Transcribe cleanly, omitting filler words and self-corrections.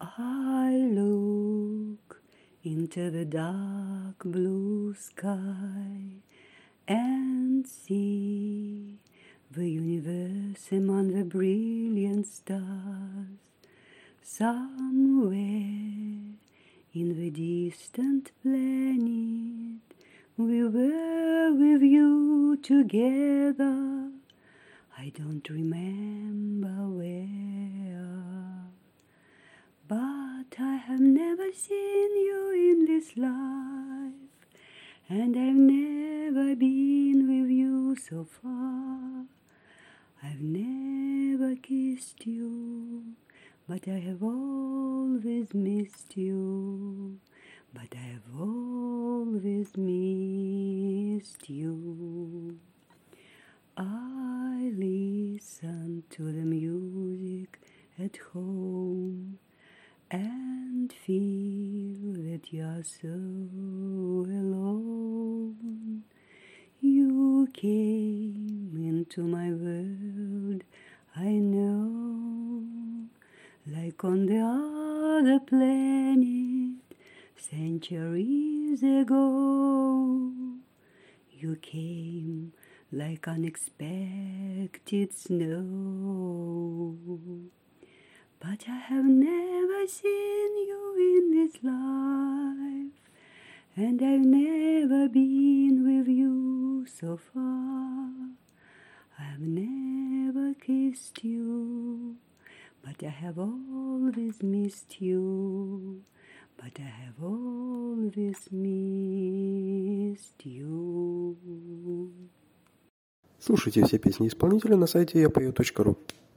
I look into the dark blue sky and see the universe among the brilliant stars. Somewhere in the distant planet we were with you together. I don't remember where, but I have never seen you in this life, and I've never been with you so far. I've never kissed you, but I have always missed you. But I have always missed you. I listen to the music at home and feel that you're so alone. You came into my world, I know, like on the other planet centuries ago. You came like unexpected snow. But I have never seen you in this life, and I've never been with you so far. I've never kissed you, but I have always missed you. But I have always missed you. Слушайте все песни исполнителя на сайте yapayot.ru.